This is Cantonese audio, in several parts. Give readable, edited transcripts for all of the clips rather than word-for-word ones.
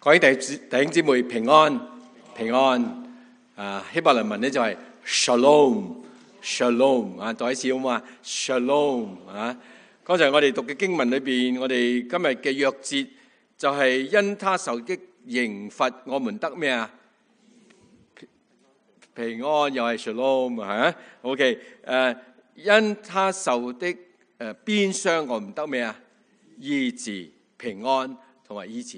各位弟兄姊妹平安平安。希伯來文咧就係 shalom 啊，再一次好嘛 shalom 啊。剛才我哋讀嘅經文裏邊，我哋今日嘅約節就係因他受的刑罰，我們得咩啊？平安，又係 shalom 啊。OK， 因他受的鞭傷，我們得咩啊？醫治、平安同埋醫治。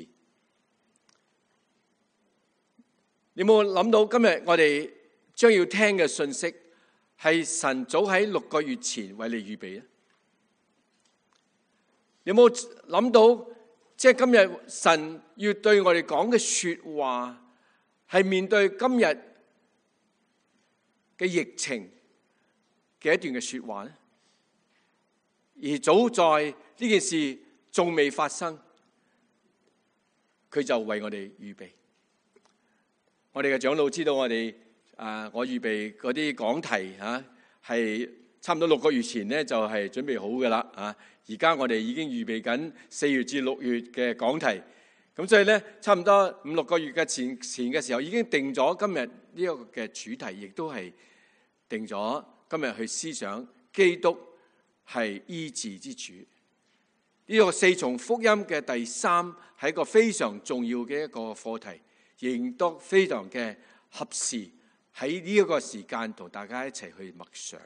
你有冇諗到今日我哋將要聽嘅信息係神早喺6個月前為你預備咧？你有冇諗到即係今日神要對我哋講嘅說話係面對今日嘅疫情嘅一段嘅說話咧？而早在呢件事仲未發生，佢就為我哋預備。我哋嘅長老知道我哋我預備嗰啲講題係差唔多6個月前咧就係準備好嘅啦啊！而家我哋已經預備緊4月至6月嘅講題，咁所以咧差唔多5-6個月嘅前嘅時候已經定咗今日呢一個嘅主題，亦都係定咗今日去思想基督係醫治之主。呢個4重福音嘅第3係一個非常重要嘅一個課題。亦都非常嘅合時喺呢一個時間同大家一齊去默想。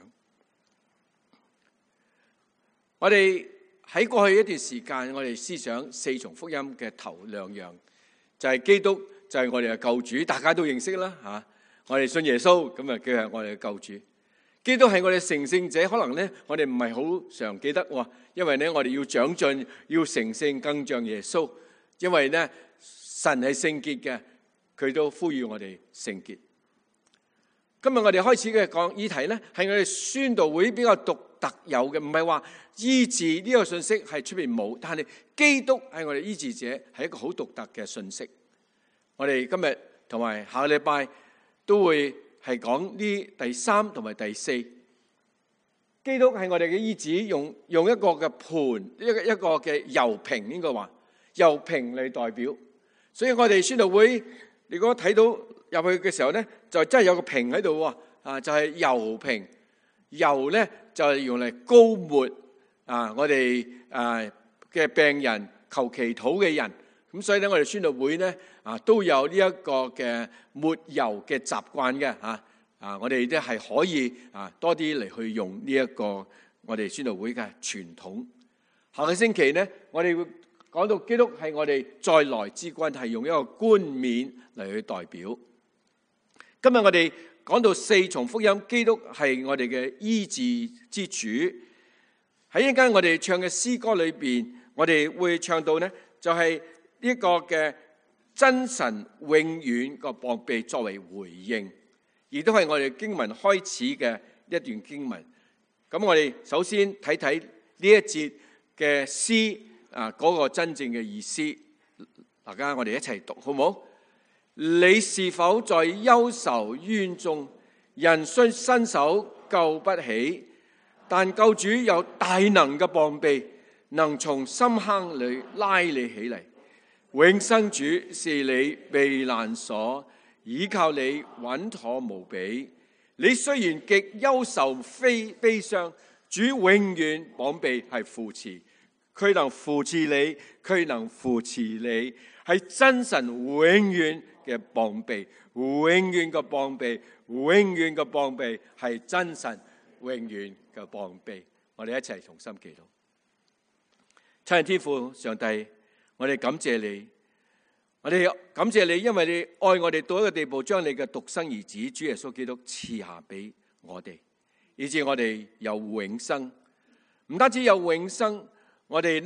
我哋喺過去一段時間，我哋思想4重福音嘅頭2樣，就係基督就係我哋嘅救主，大家都認識啦嚇。我哋信耶穌，咁啊佢係我哋嘅救主。基督係我哋成聖者，可能咧我哋唔係好常記得喎，因為咧我哋要長進，要成聖，更像耶穌。因為咧神係聖潔嘅。佢都呼籲我哋聖潔。今日我哋開始嘅講議題呢，係我哋宣道會比較獨特有嘅，唔係話醫治呢個信息係出邊冇，但係基督係我哋醫治者，係一個好獨特嘅信息。我哋今日同埋下個禮拜都會係講呢第3同埋第4。基督係我哋嘅醫治，用一個嘅盤，一個嘅油瓶，應該話油瓶嚟代表。所以我哋宣道會。如果睇到入去嘅時候咧，就真係有個瓶喺度喎，就係油瓶。油咧就係用嚟膏抹我哋嘅病人求祈禱嘅人。咁所以咧，我哋宣道會咧都有呢一個嘅抹油嘅習慣嘅我哋咧係可以多啲嚟去用呢一個我哋宣道會嘅傳統。下個星期咧，我哋會講到基督係我哋再來之君，係用一個冠冕嚟去代表。今日我哋講到4重福音，基督係我哋嘅醫治之主。喺一陣間我哋唱嘅詩歌裏邊，我哋會唱到呢，就係呢個嘅真神永遠個膀臂作為回應，亦都係我哋經文開始嘅一段經文。咁我哋首先睇睇呢一節嘅詩。嗰個真正嘅意思，大家我哋一齊讀好唔好？你是否在憂愁冤中，人雖伸手救不起，但救主有大能嘅膀臂，能從深坑裏拉你起嚟。永生主是你避難所，倚靠你穩妥無比。你雖然極憂愁悲傷，主永遠膀臂係扶持。佢能扶持你，佢能扶持你，係真神永遠嘅膀臂，永遠嘅膀臂，永遠嘅膀臂，係真神永遠嘅膀臂。我哋一齊同心祈禱。親愛天父上帝，我哋感謝你，我哋感謝你，因為你愛我哋到一個地步，將你嘅獨生兒子主耶穌基督賜下俾我哋，以致我哋有永生。唔單止有永生，我哋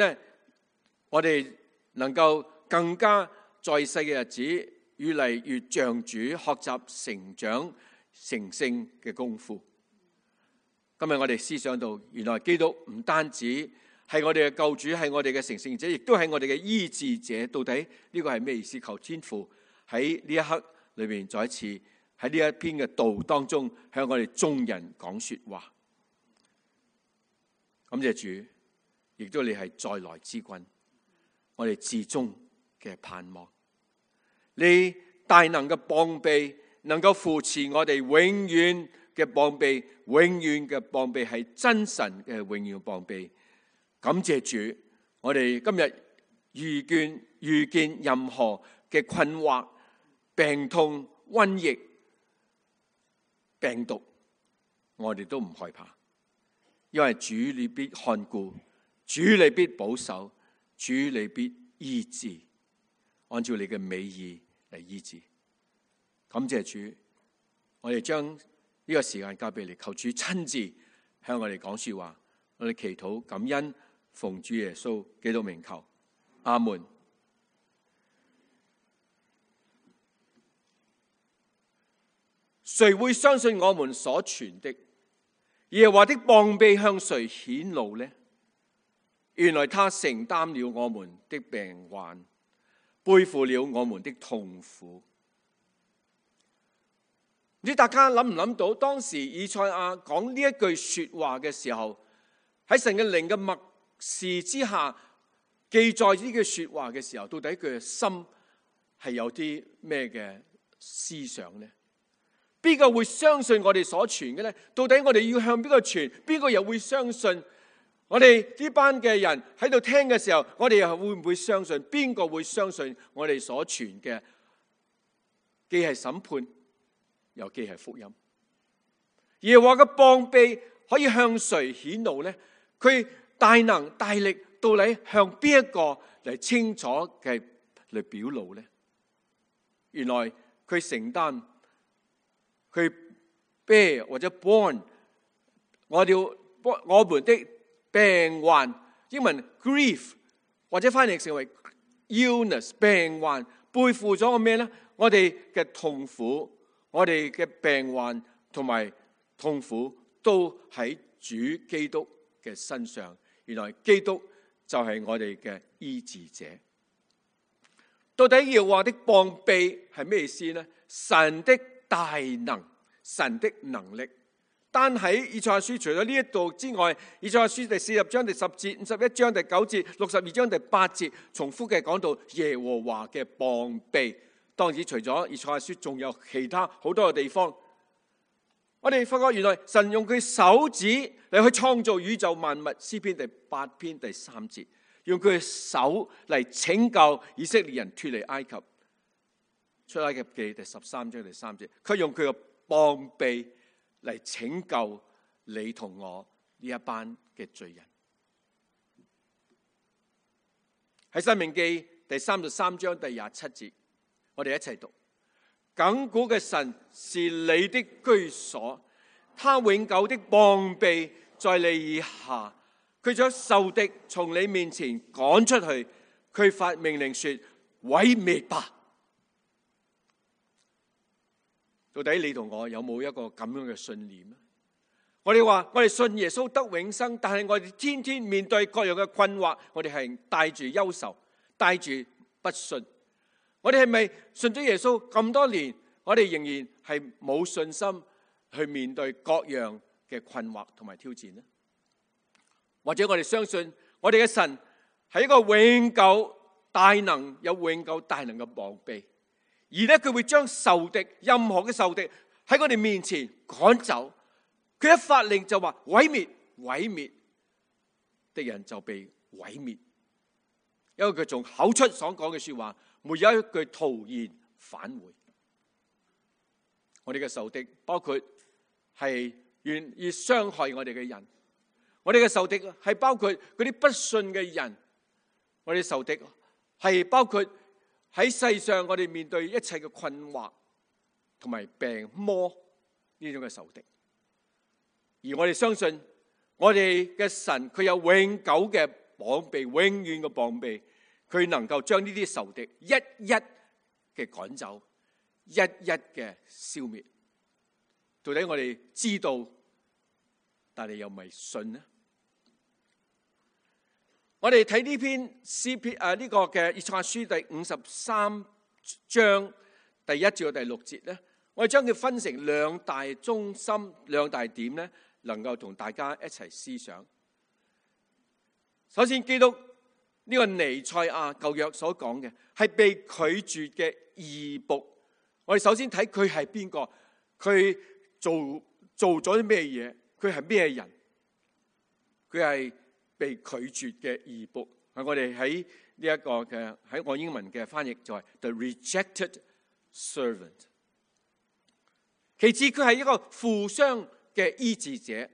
能夠更加在世嘅日子越嚟越像主，學習成長成聖嘅功夫。今日我哋思想到，原來基督唔單止係我哋嘅救主，係我哋嘅成聖者，亦都係我哋嘅醫治者。到底呢個係咩意思？求天父喺呢一刻裏面再一次喺呢一篇嘅道當中向我哋眾人講說話。感謝主。亦都你係再來之君，我哋至終嘅盼望。 你大能嘅膀臂能夠扶持我哋，永遠嘅膀臂，永遠嘅膀臂係真神嘅永遠膀臂。感謝主，我哋今日遇見任何嘅困惑、病痛、瘟疫、病毒，我哋都唔害怕，因為主你必看顧，主你必保守，主你必醫治，按照你嘅美意嚟醫治。感謝主，我哋將呢個時間交俾你，求主親自向我哋講說話，我哋祈禱感恩，奉主耶穌基督名求，阿門。誰會相信我們所傳的？耶和華的膀臂向誰顯露呢？原來他承擔了我們的病患，背負了我們的痛苦。唔知大家諗唔諗到，當時以賽亞講呢一句說話嘅時候，喺神嘅靈嘅默示之下，記載呢句說話嘅時候，到底佢嘅心係有啲咩嘅思想呢？邊個會相信我哋所傳嘅呢？到底我哋要向邊個傳？邊個又會相信？我哋呢班嘅人喺度聽嘅時候，我哋又會唔會相信？邊個會相信我哋所傳嘅？既係審判，又既係福音。耶和華嘅膀臂可以向誰顯露呢？佢大能大力到底向邊一個嚟清楚嘅嚟表露呢？原來佢承擔，佢 bear 或者 born 我們的病患，英文 grief 或者翻譯成為 illness 病患，背負咗個咩呢？我哋嘅痛苦，我哋嘅病患同埋痛苦都喺主基督嘅身上。原來基督就係我哋嘅醫治者。到底耶和華的膀臂係咩意思呢？神的大能，神的能力。單喺以賽亞書除咗呢一度之外，以賽亞書第40章第10節、51章第9節、62章第8節重複嘅講到耶和華嘅膀臂。當然除咗以賽亞書，仲有其他好多嘅地方。我哋發覺原來神用佢手指嚟去創造宇宙萬物，詩篇第8篇第3節，用佢嘅手嚟拯救以色列人脫離埃及。出埃及記第13章第3節，佢用佢嘅膀臂嚟拯救你同我呢一班嘅罪人。喺申命記第33章第27節，我哋一齊讀：亙古嘅神是你的居所，他永久的膀臂在你以下，佢將仇敵從你面前趕出去，佢發命令說：毀滅吧！到底你同我有冇一個咁樣嘅信念呢？我哋話我哋信耶穌得永生，但係我哋天天面對各樣嘅困惑，我哋係帶住憂愁，帶住不信。我哋係咪信咗耶穌咁多年，我哋仍然係冇信心去面對各樣嘅困惑同埋挑戰呢？或者我哋相信我哋嘅神係一個永久大能，有永久大能嘅膀臂。而咧，佢會將仇敵，任何嘅仇敵喺我哋面前趕走。佢一發令就話毀滅，毀滅，敵人就被毀滅。因為佢從口出所講嘅說話，沒有一句徒然返回。我哋嘅仇敵包括係願意傷害我哋嘅人，我哋嘅仇敵係包括嗰啲不信嘅人，我哋仇敵係包括喺世上，我哋面對一切嘅困惑同埋病魔呢種嘅仇敵，而我哋相信我哋嘅神，佢有永久嘅膀臂，永遠嘅膀臂，佢能夠將呢啲仇敵一一嘅趕走，一一嘅消滅。到底我哋知道，但係又咪信呢？我哋睇呢篇詩篇呢個嘅以賽亞書第53章第1至第6節咧，我哋將佢分成兩大中心、兩大點咧，能夠同大家一齊思想。首先，基督呢個彌賽亞舊約所講嘅係被拒絕嘅義僕。我哋首先睇佢係邊個，佢做咗啲咩嘢，佢係咩人？佢係被拒絕嘅義僕。我哋喺呢一個嘅喺我英文嘅翻譯就係 The Rejected Servant。其次，佢係一個負傷嘅醫治者。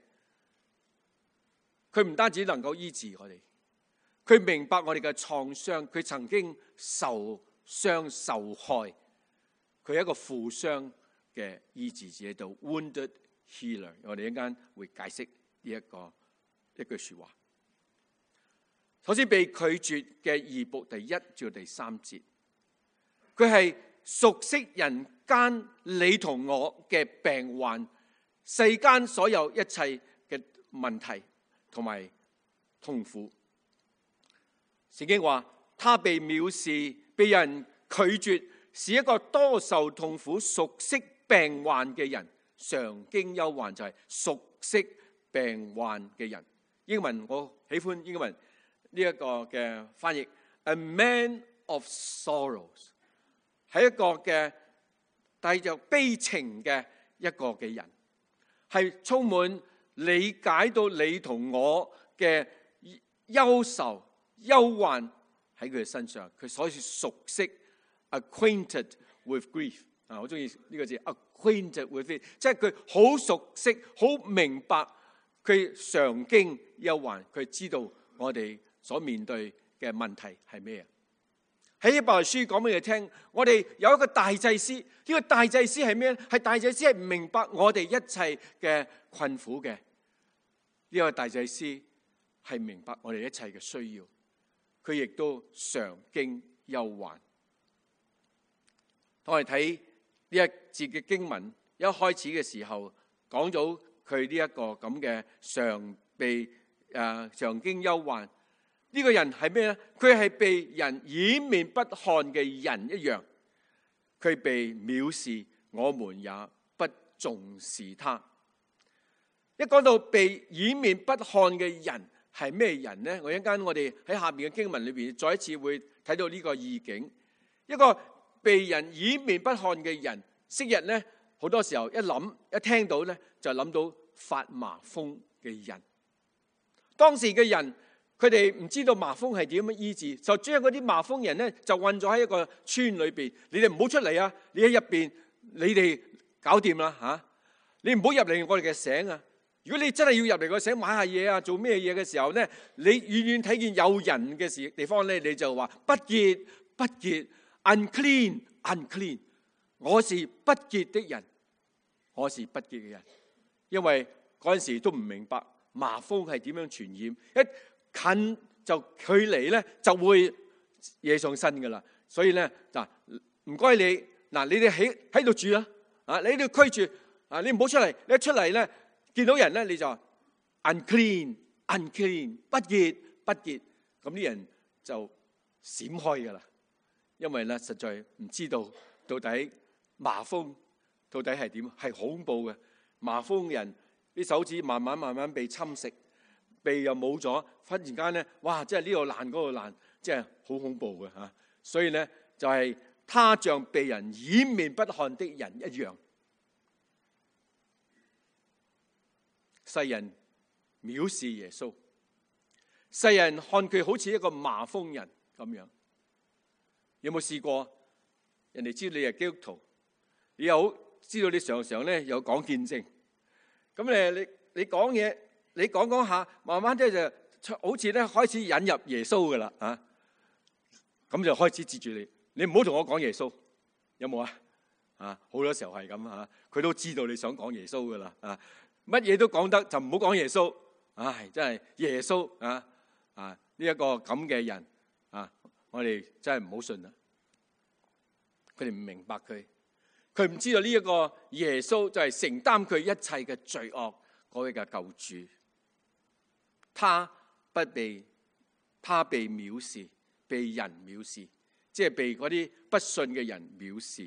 佢唔單止能夠醫治我哋，佢明白我哋嘅創傷，佢曾經受傷受害，佢係一個負傷嘅醫治者，到 Wounded Healer。我哋一陣間會解釋呢一句說話。首先，被拒絕嘅義僕，第1至第3節，佢係熟悉人間你同我嘅病患，世間所有一切嘅問題同埋痛苦。聖經話，他被藐視，被人拒絕，是一個多受痛苦、熟悉病患嘅人。常經憂患就係熟悉病患嘅人。英文我喜歡英文呢一個嘅翻譯 ，A man of sorrows， 係一個嘅帶着悲情嘅一個嘅人，係充滿理解到你同我嘅憂愁、憂患喺佢嘅身上，佢所以熟悉 acquainted with grief 啊，我中意呢個字 acquainted with it， 即係佢好熟悉、好明白，佢常經憂患，佢知道我哋所面對嘅問題係咩？喺希伯來書講俾你聽，我哋有一個大祭司，呢個大祭司係咩？係大祭司係明白我哋一切嘅困苦嘅。呢個大祭司係明白我哋一切嘅需要，佢亦都常經憂患。當我哋睇呢一節嘅經文，一開始嘅時候講咗佢呢一個咁嘅常經憂患。呢個人係咩咧？佢係被人掩面不看嘅人一樣，佢被藐視，我們也不重視他。一講到被掩面不看嘅人係咩人呢？我一陣間我哋喺下面嘅經文裏邊再一次會睇到呢個意境。一個被人掩面不看嘅人，昔日呢好多時候一聽到呢就諗到發麻風嘅人。當時嘅人，佢哋唔知道麻風係點樣醫治，就將嗰啲麻風人咧就困咗喺一個村裏邊。你哋唔好出嚟啊！你喺入邊，你哋搞掂啦嚇！你唔好入嚟我哋嘅城啊！如果你真係要入嚟個城買下嘢啊，做咩嘢嘅時候咧，你遠遠睇見有人嘅地方咧，你就話不潔不潔 unclean unclean， 我是不潔的人，我是不潔嘅人。因為嗰陣時都唔明白麻風係點樣傳染，一近就距離咧就會惹上身噶啦，所以咧嗱，唔該你嗱，你哋喺度住啦，啊，你喺度居住啊，你唔好出嚟，你一出嚟咧見到人咧你就 unclean unclean 不潔不潔，咁啲人就閃開噶啦，因為咧實在唔知道到底麻風到底係點，係恐怖嘅。麻風人啲手指慢慢被侵蝕。鼻又冇咗，忽然間咧，哇！即係呢度爛嗰度爛，即係好恐怖嘅嚇。所以咧就係他像被人掩面不看的人一樣，世人藐視耶穌，世人看佢好似一個麻風人咁樣。有冇試過？人哋知道你係基督徒，你又知道你常常咧有講見證，咁你講嘢。你講下，慢慢咧就好似咧開始引入耶穌噶啦，咁就開始接住你。你唔好同我講耶穌，有冇啊？好多時候係咁啊，佢都知道你想講耶穌噶啦，乜嘢都講得就唔好講耶穌。唉，真係耶穌呢一個咁嘅人我哋真係唔好信啦。佢哋唔明白佢唔知道呢一個耶穌就係承擔佢一切嘅罪惡嗰位嘅救主。他被藐視，被人藐視，即係被嗰啲不信嘅人藐視。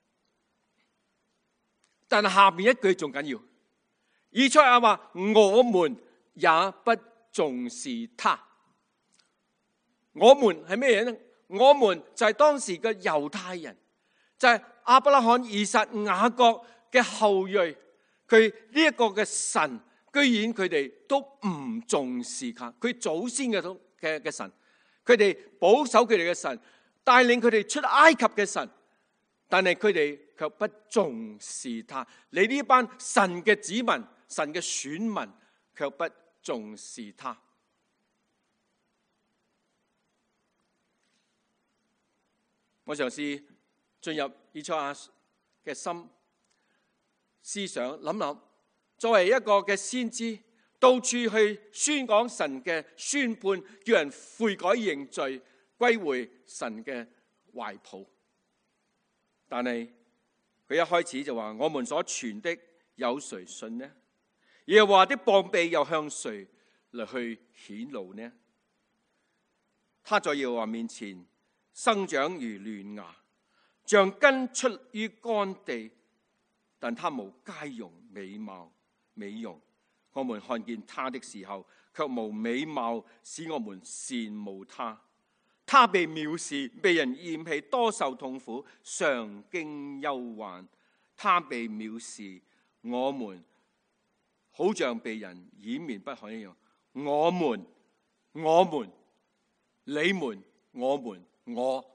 但係下面一句仲緊要，以賽亞話：我們也不重視他。 我們係咩嘢呢？我們就係當時嘅猶太人，就係亞伯拉罕、以撒、雅各嘅後裔。佢呢一個嘅神，居然佢哋都唔重視佢祖先嘅神，佢哋保守佢哋嘅神，帶領佢哋出埃及嘅神，但係佢哋卻不重視他。你呢班神嘅子民、神嘅選民，卻不重視他。我嘗試進入以賽亞嘅心思想，諗諗作為一個嘅先知，到處去宣講神嘅宣判，叫人悔改認罪，歸回神嘅懷抱。但係佢一開始就話：我們所傳的有誰信呢？耶和華的膀臂又向誰嚟去顯露呢？他在耶和華面前生長如嫩芽，像根出於乾地，但他無佳容美容。我們看見他的時候，卻無美貌，使我們羨慕他。他被藐視，被人厭棄，多受痛苦，常經憂患。他被藐視，我們好像被人掩面不看一樣。我們、你們、我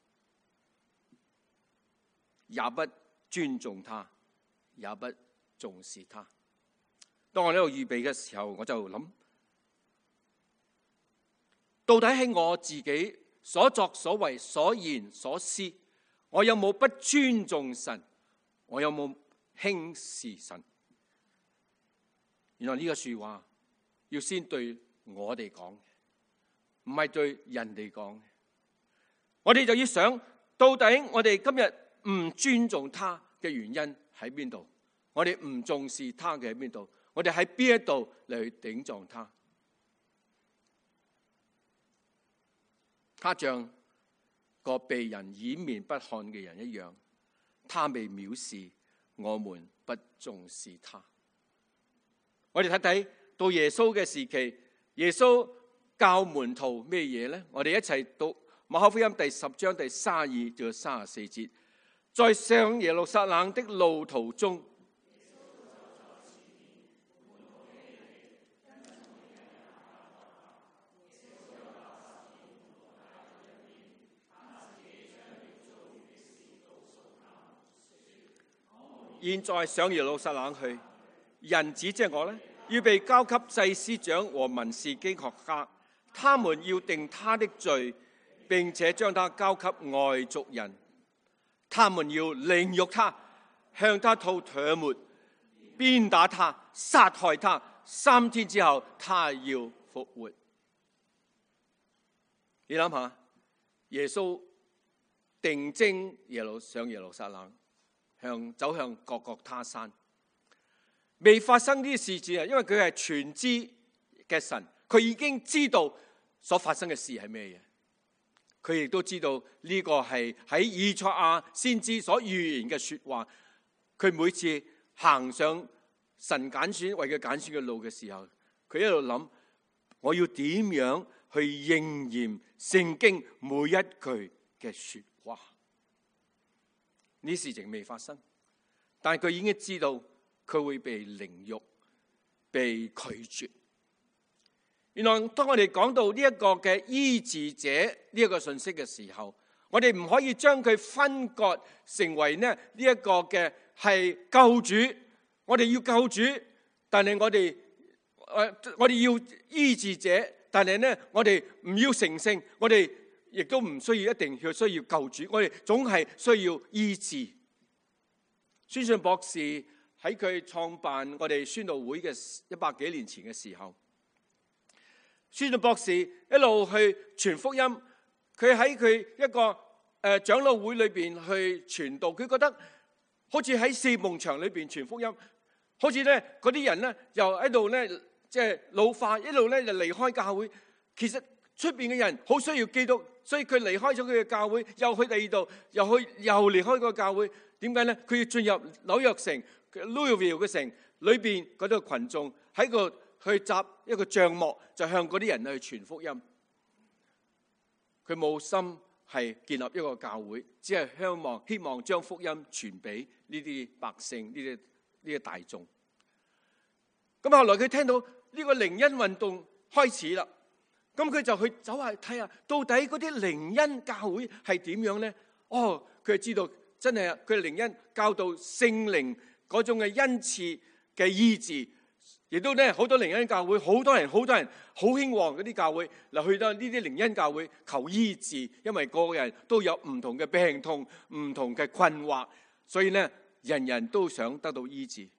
也不尊重他，也不重視他。當我喺度預備嘅時候，我就諗，到底喺我自己所作所為所言所思，我有冇不尊重神？我有冇輕視神？原來呢個說話要先對我哋講，唔係對人哋講。我哋就要想，到底我哋今日唔尊重他嘅原因喺邊度？我哋唔重視他嘅喺邊度？我哋喺邊一度嚟去頂撞他？他像個被人掩面不看嘅人一樣，他被藐視，我們不重視他。我哋睇睇到耶穌嘅時期，耶穌教門徒咩嘢呢？我哋一齊讀馬可福音第10章第32至34節。在上耶路撒冷的路途中，現在上耶路撒冷去，人子即係我呢，要被交給祭司長和文士經學家，他們要定他的罪，並且將他交給外族人，他們要凌辱他，向他吐唾沫，鞭打他，殺害他，3天之後他要復活。你諗下，耶穌定睛上耶路撒冷，走向各各他山，未發生呢啲事情啊！因為佢係全知嘅神，佢已經知道所發生嘅事係咩嘢。佢亦都知道呢個係喺以賽亞先知所預言嘅說話。佢每次行上神揀選為佢揀選嘅路嘅時候，佢一路諗：我要點樣去應驗聖經每一句嘅說話？呢事情未發生，但係佢已經知道佢會被凌辱、被拒絕。原來當我哋講到呢一個嘅醫治者呢一個信息嘅時候，我哋唔可以將佢分割成為呢一個嘅係救主。我哋要救主，但係我哋要醫治者，但係呢我哋唔要成聖，我哋亦都唔需要一定要需要救主，我哋總係需要醫治。宣信博士喺佢創辦我哋宣道會嘅100幾年前嘅時候，宣信博士一路去傳福音，佢喺佢一個長老會裏邊去傳道，佢覺得好似喺四夢牆裏邊傳福音，好似咧嗰啲人咧又喺度咧即係老化，一路咧就離開教會。其實出邊嘅人好需要基督，所以佢離開咗佢嘅教會，又去第二度，又離開個教會。點解咧？佢要進入紐約城 Louisville 嘅城裏邊嗰度群眾喺個去搭一個帳幕，就向嗰啲人去傳福音。 佢冇心係建立一個教會，只係希望將福音傳俾呢啲百姓，呢啲大眾。咁後來佢聽到呢個靈恩運動開始啦，咁佢就去走下睇下，到底嗰啲靈恩教會係點樣咧？哦，佢就知道真係佢靈恩教導聖靈嗰種嘅恩賜嘅醫治，亦都咧好多靈恩教會，好多人好興旺嗰啲教會嗱，去到呢啲靈恩教會求醫治，因為個個人都有唔同嘅病痛、唔同嘅困惑，所以咧人人都想得到醫治。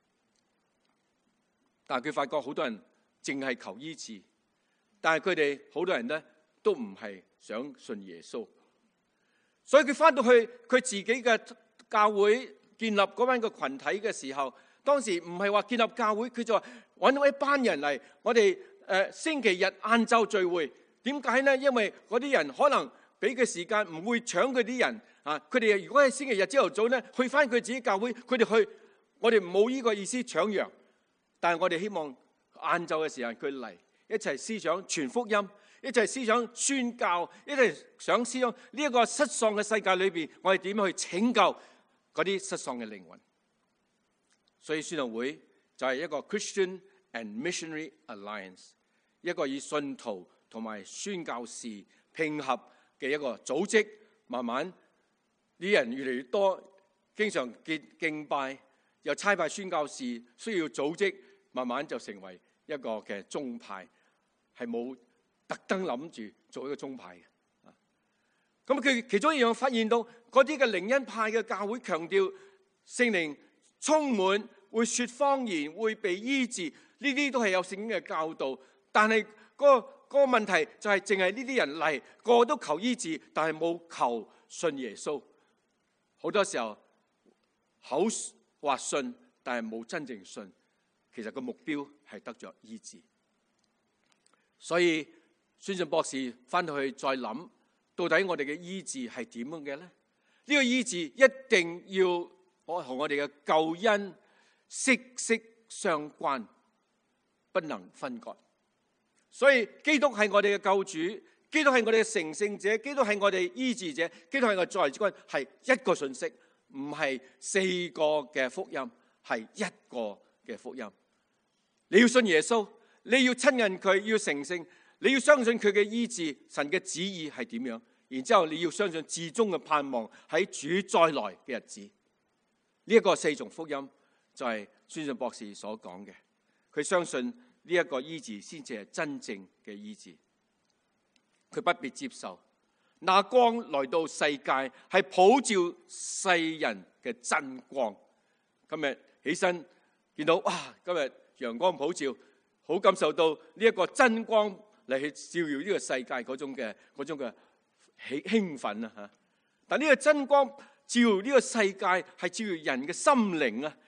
但係佢發覺好多人淨係求醫治，但係佢哋好多人咧都唔係想信耶穌，所以佢翻到去佢自己嘅教會建立嗰班個群體嘅時候，當時唔係話建立教會，佢就話揾到一班人嚟，我哋星期日晏晝聚會。點解呢？因為嗰啲人可能俾嘅時間唔會搶佢啲人啊，佢哋如果係星期日朝頭早咧去翻佢自己教會，佢哋去，我哋冇呢個意思搶羊。但係我哋希望晏晝嘅時間佢嚟一齊思想傳福音，一齊思想宣教，一齊想思想呢一個失喪嘅世界裏邊，我哋點樣去拯救嗰啲失喪嘅靈魂。所以宣道會就係一個 Christian and Missionary Alliance， 一個以信徒同埋宣教士拼合嘅一個組織。慢慢啲人越嚟越多，經常敬拜，又差派宣教士，需要組織，慢慢就成為一個嘅宗派，係冇特登諗住做一個宗派嘅。咁佢其中一樣發現到嗰啲嘅靈恩派嘅教會強調聖靈充滿，會說方言，會被醫治，呢啲都係有聖經嘅教導。但係嗰個問題就係淨係呢啲人嚟，個個都求醫治，但係冇求信耶穌。好多時候口話信，但係冇真正信。其實個目標係得咗醫治。所以宣信博士翻到去再諗，到底我哋嘅醫治係點樣嘅咧？呢個醫治一定要同我哋嘅救恩息息相關，不能分割。所以基督係我哋嘅救主，基督係我哋嘅成聖者，基督係我哋醫治者，基督係我哋作為之君，係一個信息，唔係4個嘅福音，係一個嘅福音。你要信耶穌，你要親近佢，要成聖，你要相信佢嘅醫治，神嘅旨意係點樣，然之後你要相信至終嘅盼望喺主再來嘅日子。呢一個4重福音就係宣信博士所講嘅，佢相信呢一個醫治先至係真正嘅醫治。佢不必接受那光來到世界係普照世人嘅真光。今日起身見到哇，今日陽光普照，好感受到呢一個真光嚟去照耀呢個世界嗰種嘅興奮啊吓！但呢個真光照耀呢個世界係照耀人嘅心靈啊！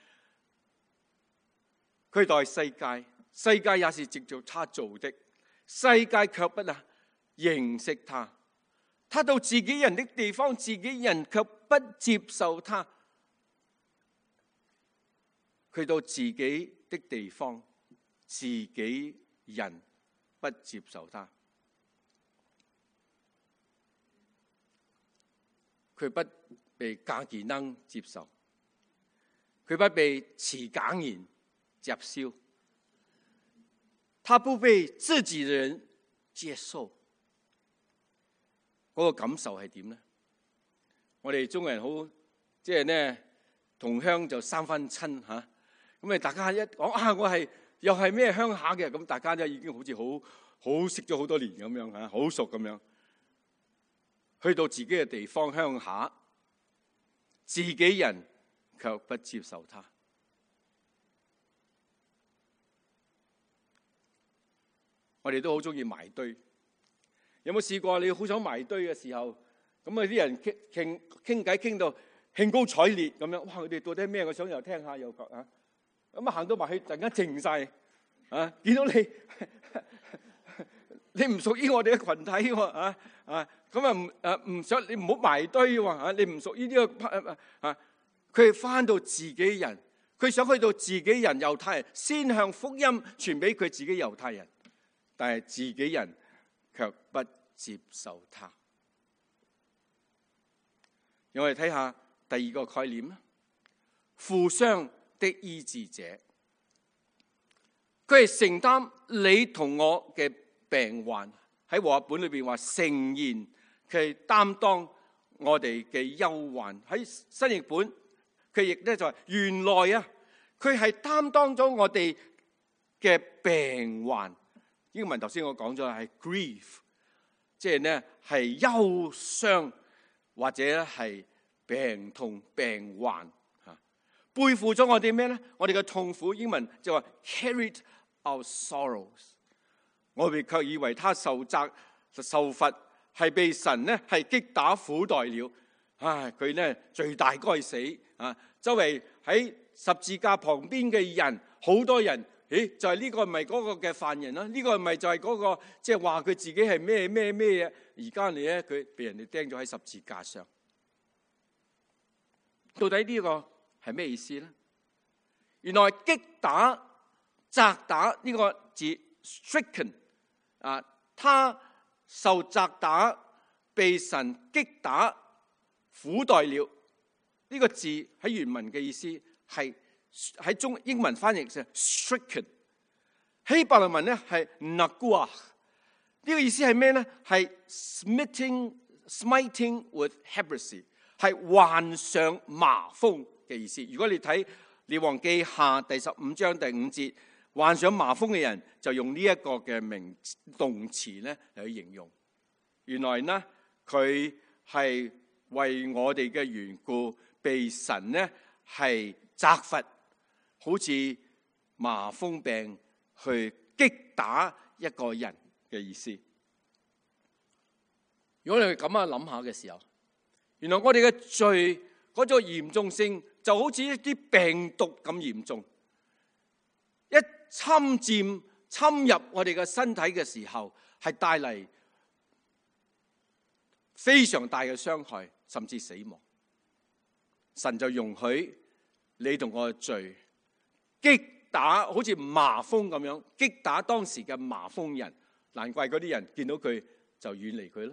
佢代世界，世界也是藉着他做的，世界卻不認識他。他到自己人的地方，自己人卻不接受他。佢到自己的地方，自己人不接受他。佢不被假見能接受，佢不被持假言接受，他不被自己的人接受。嗰個感受係點呢？我哋中國人好，即係呢同鄉就三分親嚇。咁大家一講啊，我係又係咩鄉下嘅，咁大家都已經好似好識咗好多年咁樣嚇，好熟咁樣。去到自己嘅地方鄉下，自己人卻不接受他。我哋都好中意埋堆。有冇試過你好想埋堆嘅時候，咁啲人傾偈傾到興高采烈咁樣，哇！佢哋到底咩？我想又聽下又覺啊。咁行到埋去，突然間靜晒啊！見到你唔屬於我哋嘅群體喎咁唔想你唔好埋堆喎你唔屬於呢個佢係翻到自己人，佢想去到自己人猶太人，先向福音傳俾佢自己猶太人，但係自己人卻不接受他。 讓我哋睇下第二個概念啦，負傷的醫治者，佢係承擔你同我嘅病患。喺和合本裏邊話誠然，佢係擔當我哋嘅憂患。喺新譯本佢亦咧就話原來啊，佢係擔當咗我哋嘅病患。英文頭先我講咗係 grief， 即係咧係憂傷或者係病痛病患嚇，背負咗我哋咩咧？我哋嘅痛苦。英文就話 carried our sorrows。我哋卻以為他受責受罰，係被神咧係擊打苦待了。唉，佢咧罪大該死啊！周圍喺十字架旁邊嘅人，好多人，咦？就係呢個咪嗰個嘅犯人啦？呢個咪就係嗰個即係話佢自己係咩咩咩嘢？而家你咧佢被人哋釘咗喺十字架上，到底呢個係咩意思咧？原來擊打、責打呢個字 stricken。他受責打，被神擊打，苦待了。呢個字喺原文嘅意思係喺英文翻譯成 stricken， 希伯來文咧係 nagua。呢個意思係咩咧？係 smiting with leprosy， 係患上麻風嘅意思。如果你睇列王記下第15章第5節。患上麻風嘅人就用呢一個嘅動詞咧嚟去形容。原來呢，佢係為我哋嘅緣故被神咧係責罰，好似麻風病去擊打一個人嘅意思。如果你咁樣諗下嘅時候，原來我哋嘅罪嗰種嚴重性就好似一啲病毒咁嚴重。一侵入我哋嘅身體嘅時候，係帶嚟非常大嘅傷害，甚至死亡。神就容許你同我嘅罪擊打，好似麻風咁樣擊打當時嘅麻風人。難怪嗰啲人見到佢就遠離佢啦。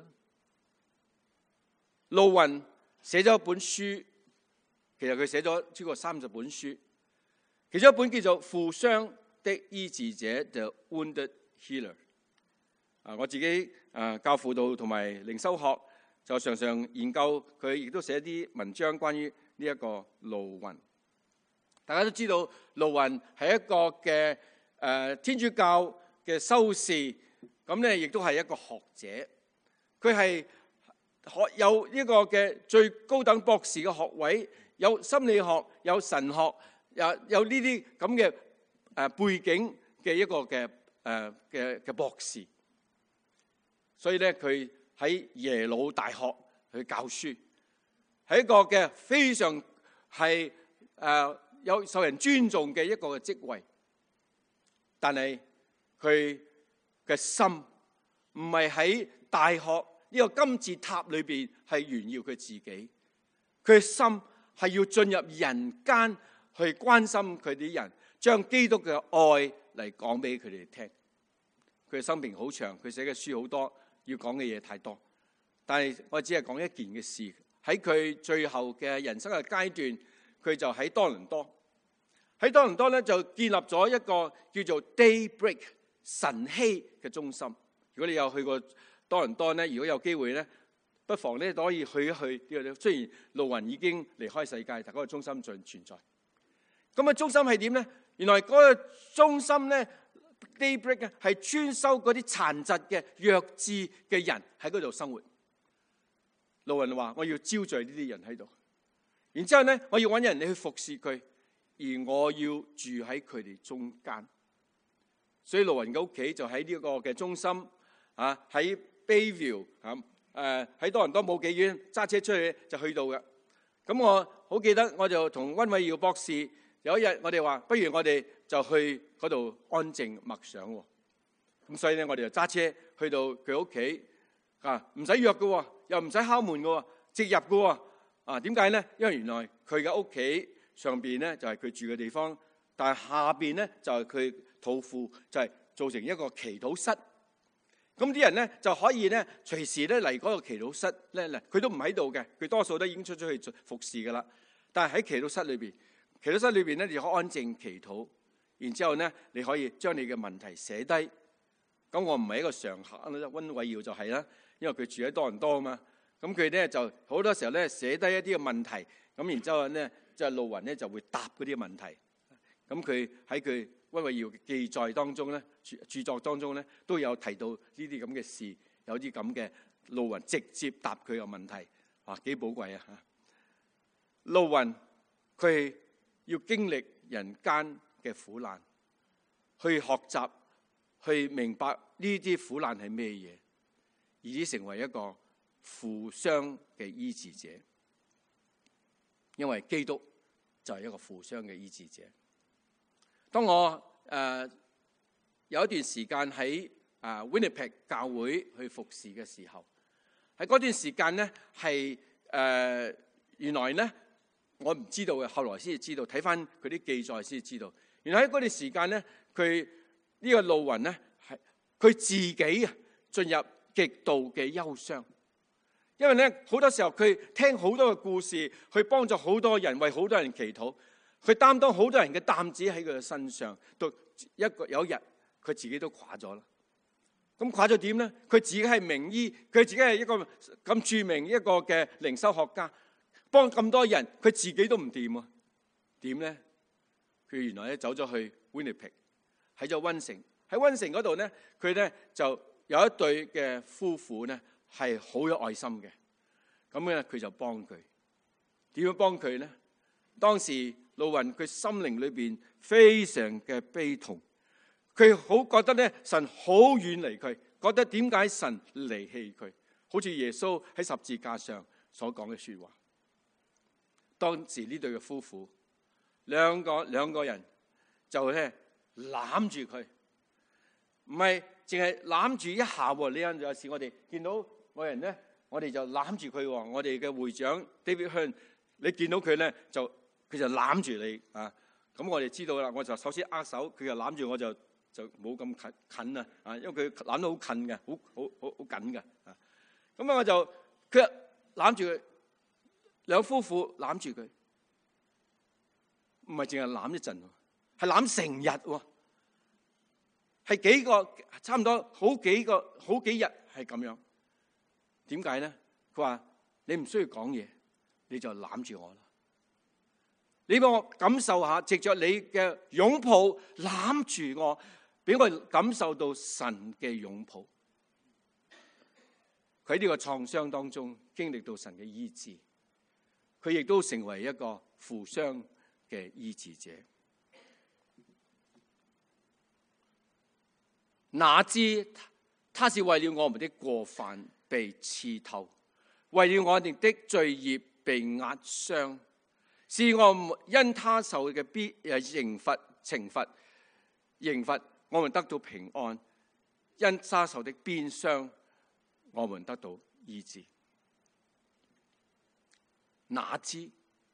路雲寫咗一本書，其實佢寫咗超過30本書，其中一本叫做《負傷的醫治者》The Wounded Healer。我自己教輔導同埋靈修學，就常常研究佢，亦都寫啲文章關於呢一個路雲。大家都知道路雲係一個嘅天主教嘅修士，咁咧亦都係一個學者。佢係有呢個嘅最高等博士嘅學位，有心理學、有神學，有呢啲咁嘅背景嘅一個嘅博士。所以咧，佢喺耶魯大學去教書，係一個嘅非常係有受人尊重嘅一個嘅職位。但係佢嘅心唔係喺大學呢個金字塔裏邊係炫耀佢自己，佢嘅心係要進入人間去關心佢啲人，將基督嘅愛嚟講俾佢哋聽。佢嘅生命好長，佢寫嘅書好多，要講嘅嘢太多。但係我只係講一件嘅事，喺佢最後嘅人生嘅階段，佢就喺多倫多。喺多倫多咧就建立咗一個叫做 Daybreak 晨曦嘅中心。如果你有去過多倫多咧，如果有機會咧，不妨咧都可以去一去。雖然路雲已經離開世界，但嗰個中心仲存在。咁啊，中心係點咧？原來嗰個中心咧 Daybreak 咧係專收嗰啲殘疾嘅弱智嘅人喺嗰度生活。路雲話：我要招聚呢啲人喺度，然之後咧我要揾人嚟去服侍佢，而我要住喺佢哋中間。所以路雲嘅屋企就喺呢個嘅中心喺 Bayview 喺多倫多冇幾遠，揸車出去就去到嘅。咁我好記得，我就同溫偉耀博士有一日，我哋話不如我哋就去嗰度安靜默想。咁所以咧，我哋就揸車去到佢屋企唔使約嘅，又唔使敲門嘅，直入嘅。點解咧？因為原來佢嘅屋企上邊咧就係佢住嘅地方，但係下邊咧就係佢肚庫，就係做成一個祈禱室。 咁啲人咧就可以咧隨時咧嚟嗰個祈禱室咧，佢都唔喺度嘅，佢多數都已經出咗去服侍噶啦。但係喺祈禱室裏邊，祈禱室裏邊咧，你可以安靜祈禱，然之後咧你可以將你嘅問題寫低。咁我唔係一個常客啦，溫偉耀就係啦，因為佢住喺多倫多啊嘛。咁佢咧就好多時候咧寫低一啲嘅問題，咁然之後咧就路雲咧就會答嗰啲問題。咁佢喺佢溫偉耀嘅記載當中咧，著作當中咧都有提到呢啲咁嘅事，有啲咁嘅路雲直接答佢嘅問題，幾寶貴啊！路雲佢要經歷人間嘅苦難，去學習，去明白呢啲苦難係咩嘢，而至成為一個負傷嘅醫治者。因為基督就係一個負傷嘅醫治者。當我有一段時間喺Winnipeg 教會去服侍嘅時候，喺嗰段時間咧係原來咧我唔知道嘅，後來先至知道，睇翻佢啲記載先至知道。原來喺嗰段時間咧，佢呢個路雲咧係佢自己進入極度嘅憂傷，因為咧好多時候佢聽好多嘅故事，去幫助好多人，為好多人祈禱。佢擔當好多人嘅擔子喺佢嘅身上，到有一日佢自己都垮咗啦。咁垮咗點咧？佢自己係名醫，佢自己係一個咁著名一個嘅靈修學家，幫咁多人，佢自己都唔掂喎。點咧？佢原來咧走咗去 Winnipeg， 喺咗溫城。喺溫城嗰度咧，佢咧就有一對嘅夫婦咧係好有愛心嘅。咁咧佢就幫佢。點樣幫佢咧？當時路雲佢心靈裏邊非常嘅悲痛，佢好覺得咧神好遠離佢，覺得點解神離棄佢？好似耶穌喺十字架上所講嘅說話。當時呢對嘅夫婦兩個人就咧攬住佢，唔係淨係攬住一下喎。呢有時我哋見到個人咧，我哋就攬住佢。我哋嘅會長 David Hearn， 你見到佢咧佢就攬住你啊！咁我哋知道啦，我就首先握手，佢就攬住我就冇咁近啊！因為佢攬得好近嘅，好緊嘅啊！咁我就佢攬住佢，兩夫婦攬住佢，唔係淨係攬一陣，係攬成日喎，係幾個差唔多好幾日係咁樣。點解咧？佢話你唔需要講嘢，你就攬住我啦。你幫我感受下，藉着你嘅擁抱攬住我，俾我感受到神嘅擁抱。佢喺呢個創傷當中經歷到神嘅醫治，佢亦都成為一個負傷嘅醫治者。哪知他是為了我們的過犯被刺透，為了我哋的罪孽被壓傷。是我因他受嘅刑罰，我們得到平安；因他受的鞭傷，我們得到醫治。哪知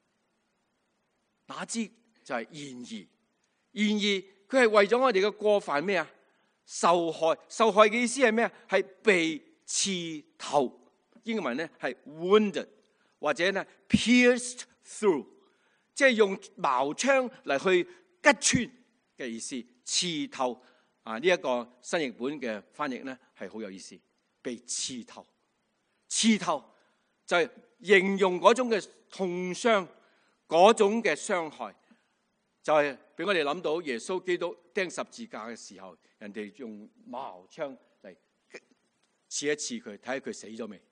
就係然而佢係為咗我哋嘅過犯咩啊？受害嘅意思係咩啊？係被刺透，英文咧係 wounded 或者咧 pierced through。即係用矛槍嚟去吉穿嘅意思，刺透啊！呢一個新譯本嘅翻譯咧係好有意思，被刺透。刺透就係形容嗰種嘅痛傷，嗰種嘅傷害，就係俾我哋諗到耶穌基督釘十字架嘅時候，人哋用矛槍嚟刺一刺佢，睇下佢死咗未？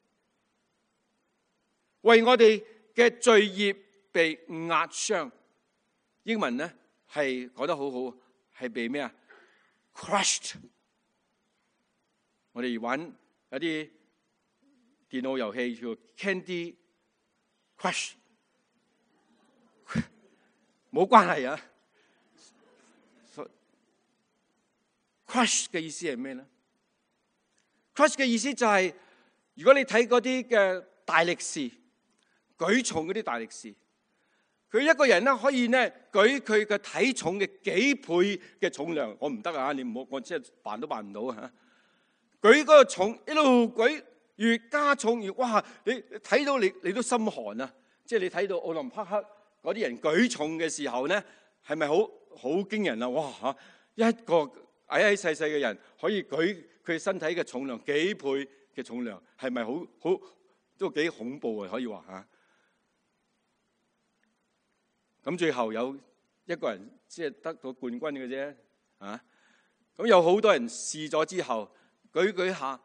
為我哋嘅罪孽被壓傷，英文咧係講得好好，係被咩啊 ？crushed。我哋玩有啲電腦遊戲叫 Candy Crush， 冇關係啊。crush 嘅意思係咩咧 ？crush 嘅意思就係、是，如果你睇嗰啲嘅大力士舉重嗰啲大力士。佢一個人咧可以咧舉佢嘅體重嘅幾倍嘅重量，我唔得啊！你唔好，我真係辦都辦唔到啊！ 舉嗰個重一路舉，越加重越哇！你睇到你都心寒啊！即係你睇到奧林匹克嗰啲人舉重嘅時候咧，係咪好驚人啊？哇嚇！一個矮矮細細嘅人可以舉佢身體嘅重量幾倍嘅重量，係咪好都幾恐怖啊？可以話嚇。咁最後有一個人即係得到冠軍嘅啫，啊！咁有好多人試咗之後，舉下，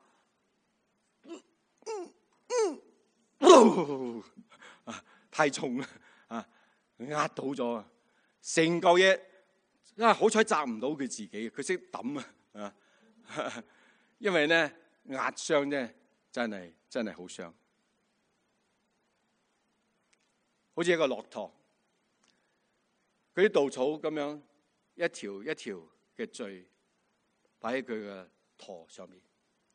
太重啦，啊，壓倒咗啊！成嚿嘢，好彩砸唔到佢自己，佢識抌啊！因為咧壓傷咧，真係好傷，好似一個駱駝。佢啲稻草咁樣一條一條嘅墜擺喺佢嘅駝上面，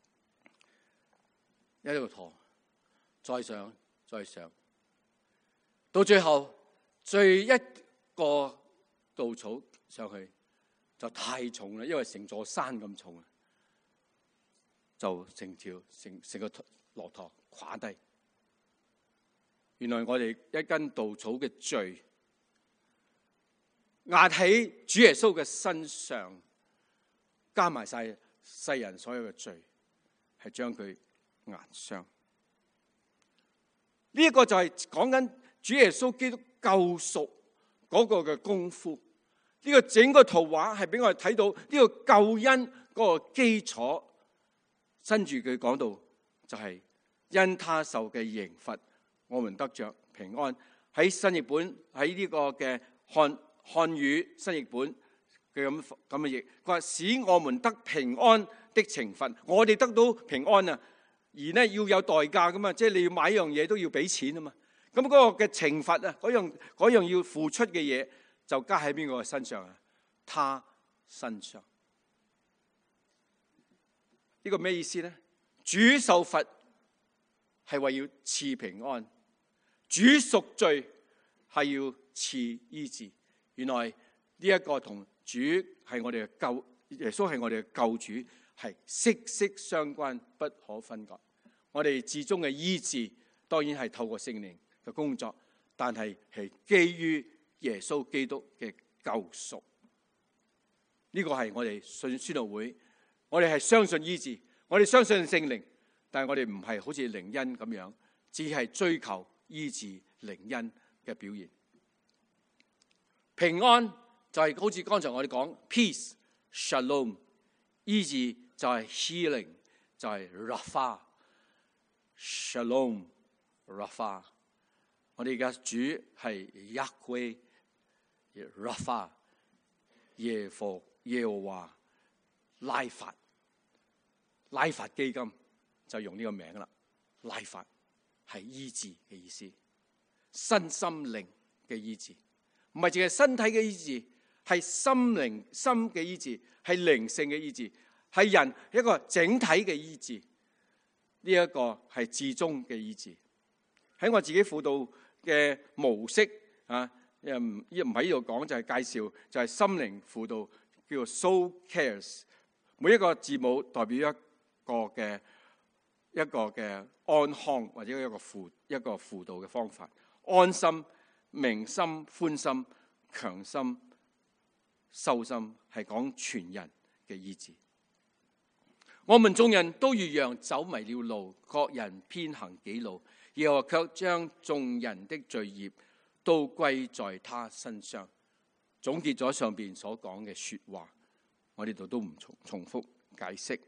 一路駝再上再上，到最後最一個稻草上去就太重啦，因為成座山咁重啊，就成個駱駝垮低。原來我哋一根稻草嘅墜壓喺主耶穌嘅身上，加埋晒世人所有嘅罪，係將佢壓傷。呢一個就係講緊主耶穌基督救贖嗰個嘅功夫。呢個整個圖畫係俾我哋睇到呢個救恩嗰個基礎。跟住佢講到就係因他受嘅刑罰，我們得着平安。喺新譯本，喺呢個嘅漢語新譯本嘅咁嘅譯，佢話使我們得平安的懲罰，我哋得到平安啊，而呢要有代價噶嘛，即係你要買一樣嘢都要俾錢啊嘛。咁嗰個嘅懲罰啊，嗰樣要付出嘅嘢就加喺邊個身上啊？他身上。呢個咩意思呢？主受罰係為要賜平安，主贖罪係要賜醫治。原來呢一個同主係我哋嘅救，耶穌係我哋嘅救主，係息息相關，不可分割。我哋至終嘅醫治當然係透過聖靈嘅工作，但係基於耶穌基督嘅救贖。呢個係我哋信宣道會，我哋係相信醫治，我哋相信聖靈，但係我哋唔係好似靈恩咁樣，只係追求醫治靈恩嘅表現。平安就係好似剛才我哋講 peace shalom， 醫治就係 healing， 就係 Rapha shalom Rapha。 我哋嘅主係 Yahweh Rapha， 耶和華拉法基金就用呢個名啦。拉法係醫治嘅意思，身心靈嘅醫治。唔係淨係身體嘅醫治，係心靈心嘅醫治，係靈性嘅醫治，係人一個整體嘅醫治。呢一個係至終嘅醫治。喺我自己輔導嘅模式啊，唔喺呢度講，就係介紹，就係心靈輔導，叫做 Soul Cares。每一個字母代表一個嘅安康或者一個輔導嘅方法。安心、明心、歡心、強心、修心，係講全人嘅醫治。我們眾人都如羊走迷了路，各人偏行己路，耶和華卻將眾人的罪孽都歸在他身上。總結咗上邊所講嘅說話，我呢度都唔重複解釋。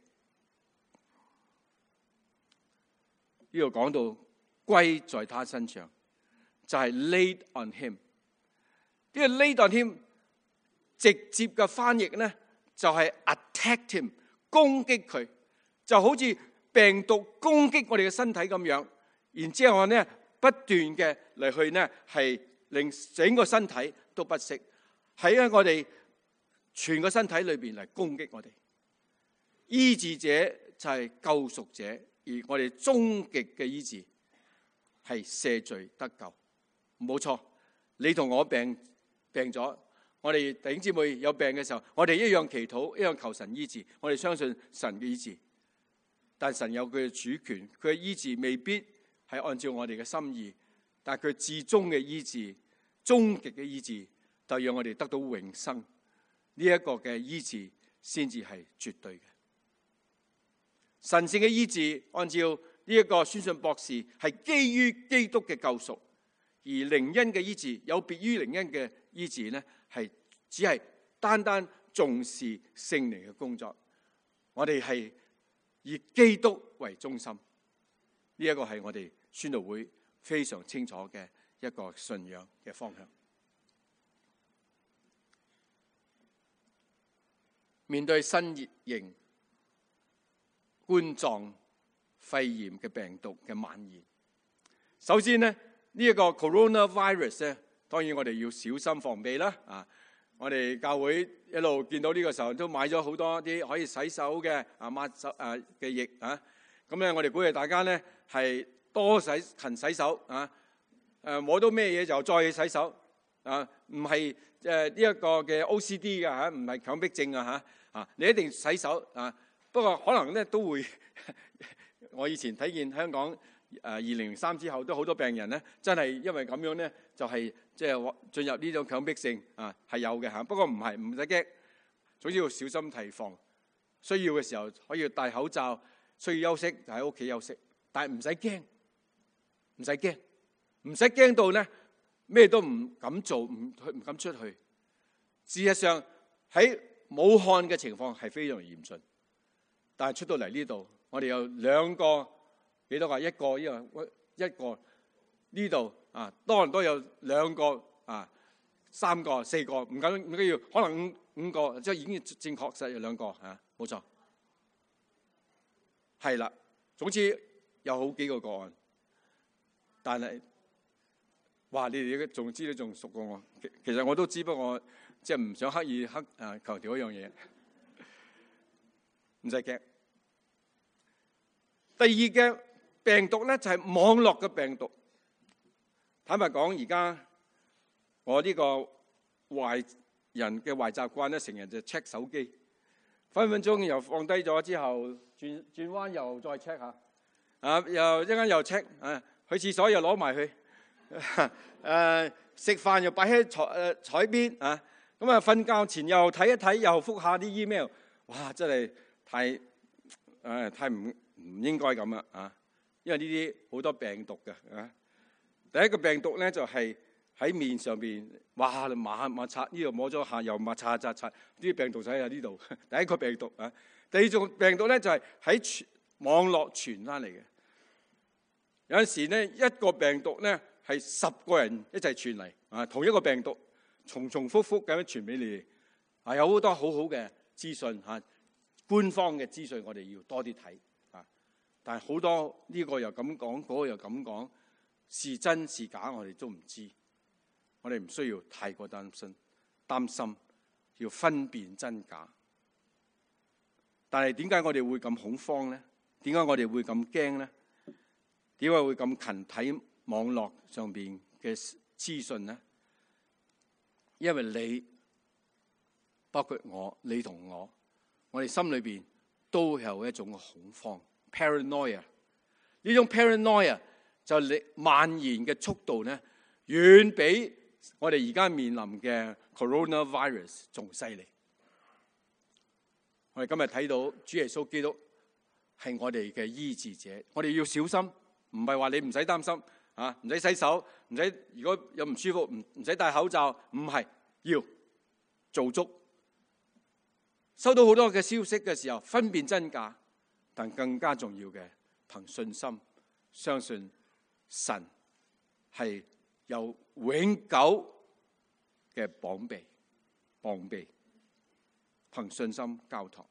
呢度講到歸在他身上，就係 laid on him。 呢個 laid on him 直接嘅翻譯咧，就係 attack him， 攻擊佢，就好似病毒攻擊我哋嘅身體咁樣。然之後咧，不斷嘅嚟去咧，係令整個身體都不適，喺我哋全個身體裏邊嚟攻擊我哋。醫治者就係救贖者，而我哋終極嘅醫治係赦罪得救。冇錯，你同我病咗，我哋弟兄姊妹有病嘅時候，我哋一樣祈禱，一樣求神醫治，我哋相信神嘅醫治。 但神有佢嘅主權，佢嘅醫治未必係按照我哋嘅心意，但係佢至終嘅醫治，終極嘅醫治，就讓我哋得到永生。呢一個嘅醫治先至係絕對嘅。神聖嘅醫治，按照呢一個宣信博士，係基於基督嘅救贖，而靈恩嘅醫治有別於靈恩嘅醫治呢，係只係單單重視聖靈嘅工作。我哋係以基督為中心，呢一個係我哋宣道會非常清楚嘅一個信仰嘅方向。面對新型冠狀肺炎嘅病毒嘅蔓延，首先呢，呢一個 coronavirus 咧，當然我哋要小心防備啦。我哋教會一路見到呢個時候都買咗好多啲可以洗手嘅抹手嘅液啊。咁咧，我哋鼓勵大家咧係多勤洗手啊。摸到咩嘢就再去洗手啊。唔係呢一個嘅 OCD 嘅嚇，唔係強迫症啊嚇。你一定洗手啊。不過可能咧都會，我以前睇見香港2003之後都好多病人咧，真係因為咁樣咧就係即係進入呢種強迫性啊，係有嘅嚇。不過唔使驚，總之要小心提防。需要嘅時候可以戴口罩，需要休息就喺屋企休息。但係唔使驚，唔使驚到咧咩都唔敢做，唔敢出去。事實上喺武漢嘅情況係非常嚴峻。但係出到嚟呢度，我哋有兩個幾多個？一個呢度啊，多人都有兩個啊，三個、四個，唔緊要，可能五個，即係已經正確實有兩個嚇，冇錯，係啦。總之有好幾個案，但係哇，你哋仲知道仲熟過我。其實我都知，不過我即係唔想刻意強調一樣嘢，唔使驚。第二嘅病毒咧就係網絡嘅病毒。坦白講，而家我呢個壞人嘅壞習慣咧，成日就 check 手機，分分鐘又放低咗之後，轉彎又再 check 下，又一間又 check，去廁所又攞埋去，食飯又擺喺台邊，咁瞓覺前又睇一睇，又覆下啲 email， 哇！真係太唔應該咁啦，因為呢啲好多病毒嘅。第一個病毒咧就係喺面上邊，哇！抹擦呢度摸咗下，又抹擦，呢啲病毒就喺呢度。第一個病毒啊，第二種病毒咧就係喺網絡傳翻嚟嘅。有陣時咧，一個病毒咧係10個人一齊傳嚟，同一個病毒重複咁樣傳俾你哋。有好多好好嘅資訊，官方嘅資訊我哋要多啲睇。但係好多呢個又咁講，嗰個又咁講，是真是假我哋都唔知。我哋唔需要太過擔心，要分辨真假。但係點解我哋會咁恐慌咧？點解我哋會咁驚咧？點解會咁勤睇網絡上邊嘅資訊咧？因為你包括我，你同我哋心裏邊都有一種恐慌。Paranoia 呢種 paranoia 就蔓延嘅速度咧，遠比我哋而家面臨嘅 coronavirus 仲犀利。我哋今日睇到主耶穌基督係我哋嘅醫治者，我哋要小心，唔係話你唔使擔心唔使洗手，唔使如果有唔舒服唔使戴口罩，唔係，要做足。收到好多嘅消息嘅時候，分辨真假。但更加重要嘅，憑信心相信神係有永久嘅膀臂，憑信心交託。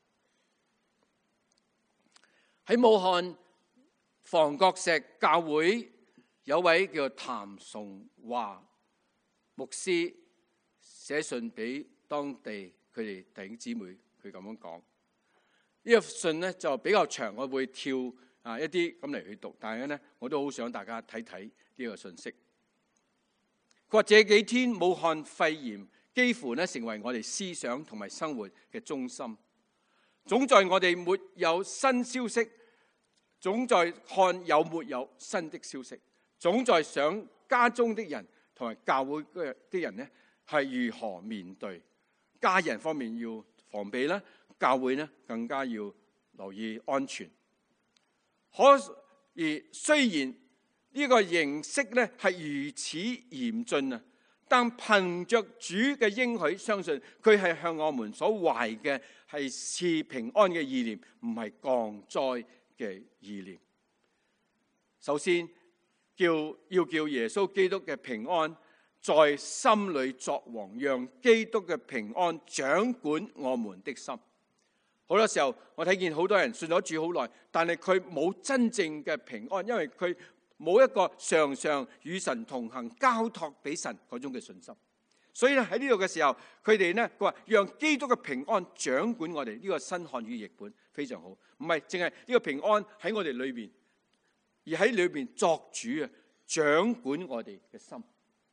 喺武漢房角石教會有位叫譚崇華牧師寫信俾當地佢哋弟兄姊妹，佢咁樣講。呢個信咧就比較長，我會跳一啲咁嚟去讀，但係咧我都好想大家睇睇呢個信息。佢話這幾天武漢肺炎幾乎咧成為我哋思想同埋生活嘅中心，總在我哋沒有新消息總在看有沒有新的消息，總在想家中的人同埋教會嘅啲人呢係如何面對。家人方面要防備啦，教會呢更加要留意安全。而雖然呢個形勢呢係如此嚴峻啊，但憑着主嘅應許，相信佢係向我們所懷嘅係賜平安嘅意念，唔係降災嘅意念。首先要叫耶穌基督嘅平安在心裏作王，讓基督嘅平安掌管我們的心。好多時候我睇見好多人信咗主好耐，但係佢冇真正嘅平安，因為佢冇一個常常與神同行、交託俾神嗰種嘅信心。所以咧喺呢度嘅時候，佢哋呢佢話讓基督嘅平安掌管我哋。呢個新漢語譯本非常好，唔係淨係呢個平安喺我哋裏邊，而喺裏邊作主啊，掌管我哋嘅心。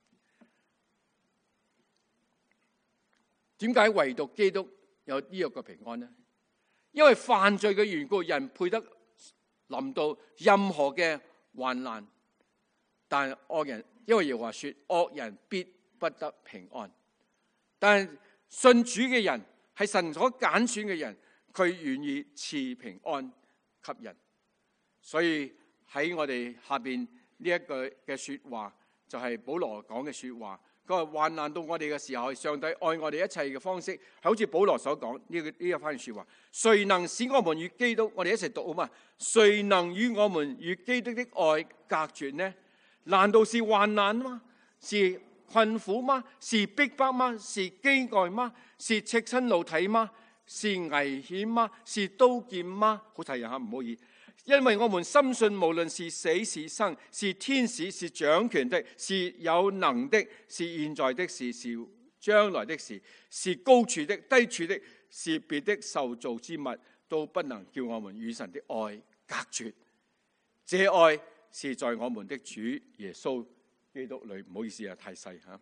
點解唯獨基督有呢個平安呢？因為犯罪嘅緣故，人配得臨到任何嘅患難，但惡人，因為耶和華說惡人必不得平安。但係信主嘅人係神所揀選嘅人，佢願意賜平安給人。所以喺我哋下邊呢一句嘅說話，就係保羅講嘅說話。佢話患難到我哋嘅時候，上帝愛我哋一切嘅方式，係好似保羅所講呢一番說話。誰能使我們與基督，我哋一齊讀好嘛？誰能與我們與基督的愛隔絕呢？難道是患難嗎？是困苦嗎？是逼迫嗎？是飢餓嗎？是赤身露體嗎？是危險嗎？是刀劍嗎？好睇下，唔好意思。因為我們深信，無論是死是生，是天使，是掌權的，是有能的，是現在的事，是將來的事，是高處的，低處的，是別的受造之物，都不能叫我們與神的愛隔絕。這愛是在我們的主耶穌基督裏。唔好意思啊，太細吓。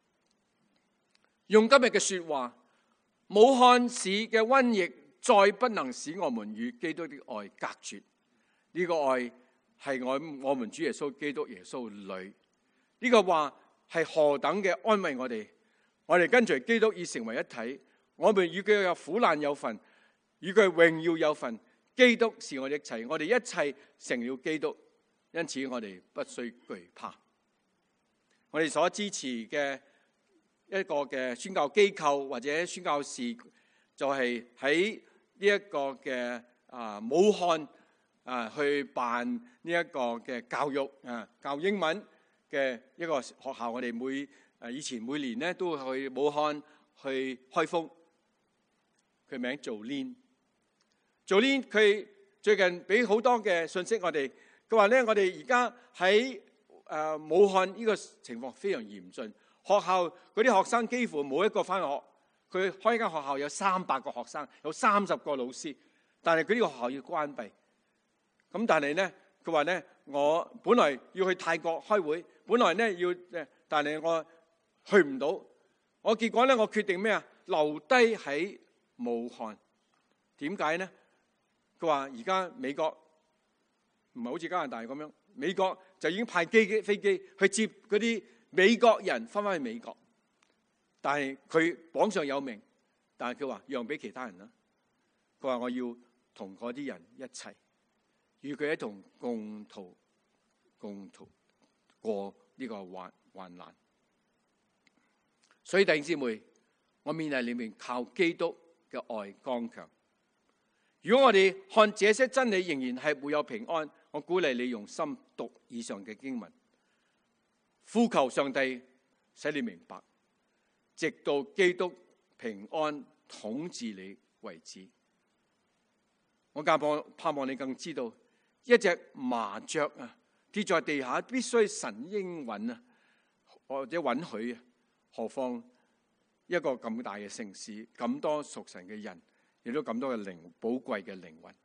用今日嘅說話，武漢市嘅瘟疫再不能使我們與基督的愛隔絕。呢個愛係我們主耶穌基督耶穌裏，呢個話係何等嘅安慰我哋。我哋跟隨基督已成為一體，我們與佢有苦難有份，與佢榮耀有份。基督是我哋一切，我哋一切成了基督，因此我哋不需懼怕。我哋所支持嘅一個嘅宣教機構或者宣教士，就係喺呢一個嘅武漢去辦呢一個嘅教育教英文嘅一個學校。我哋以前每年咧都會去武漢去開封。佢名做 Lin， 佢最近俾好多嘅信息我哋。佢話咧，我哋而家喺武漢呢個情況非常嚴峻，學校嗰啲學生幾乎冇一個翻學。佢開間學校有300個學生，有30個老師，但係佢呢個學校要關閉。咁但係咧，佢話咧，我本來要去泰國開會，本來咧但係我去唔到。我結果咧，我決定咩啊？留低喺武漢。點解呢？佢話而家美國唔係好似加拿大咁樣，美國就已經派飛機去接嗰啲美國人翻返去美國。但係佢榜上有名，但係佢話讓俾其他人啦。佢話我要同嗰啲人一齊。與佢一同共度過呢個患難。所以弟兄姊妹，我勉勵你們靠基督嘅愛剛強。如果我哋看這些真理仍然係沒有平安，我鼓勵你用心讀以上嘅經文，呼求上帝使你明白，直到基督平安統治你為止。我盼望你更知道，一隻麻雀跌在地下，必須神應允或者允許，何況一個咁大嘅城市，咁多屬神嘅人，亦都咁多嘅寶貴嘅靈魂。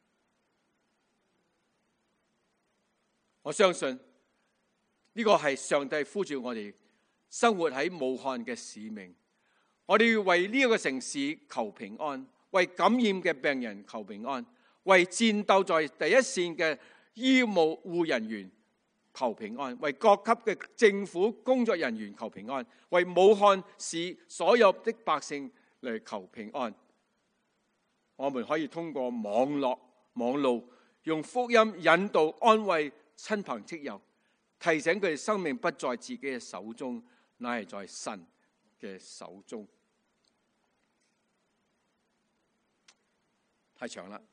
我相信呢個係上帝呼召我哋生活喺武漢嘅使命。我哋要為呢個城市求平安，為感染嘅病人求平安，為戰鬥在第一線嘅醫護人員求平安，為各級嘅政府工作人員求平安，為武漢市所有的百姓嚟求平安。我們可以通過網路用福音引導安慰親朋戚友，提醒佢哋生命不在自己嘅手中，乃係在神嘅手中。太長啦。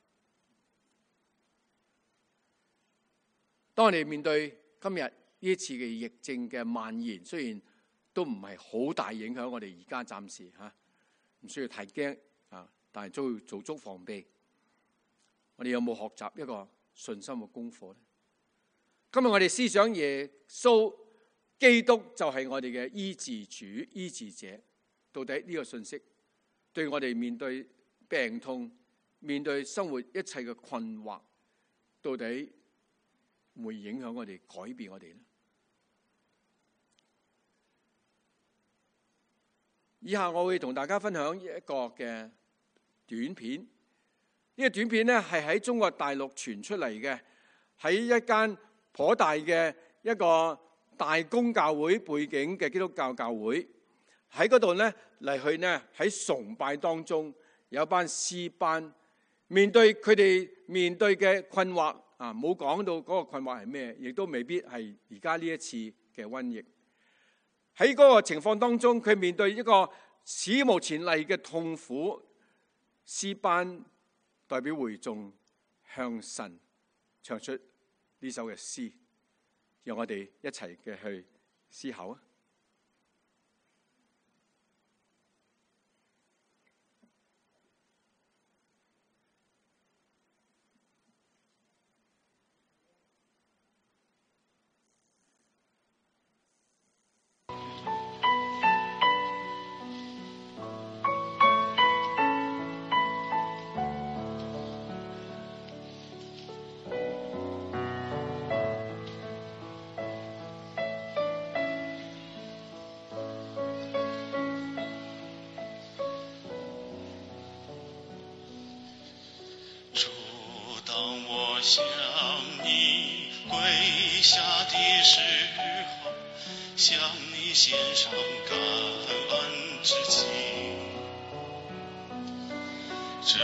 當我哋面對今日呢次嘅疫症嘅蔓延，雖然都唔係好大影響我哋而家暫時唔需要太驚但係都要做足防備。我哋有冇學習一個信心嘅功課呢？今日我哋思想耶穌基督就係我哋嘅醫治主、醫治者。到底呢個信息對我哋面對病痛、面對生活一切嘅困惑，到底會影響我哋、改變我哋呢？以下我會同大家分享一個嘅短片。呢個短片呢係喺中國大陸傳出嚟嘅，喺一間頗大嘅一個大公教會背景嘅基督教教會，喺嗰度呢嚟去呢喺崇拜當中，有一班詩班面對佢哋面對嘅困惑冇講到嗰個困惑係咩，亦都未必係而家呢一次嘅瘟疫。喺嗰個情況當中，佢面對一個史無前例嘅痛苦，詩班代表會眾向神唱出呢首嘅詩，讓我哋一齊嘅去思考啊！ 向你跪下的時候，向你獻上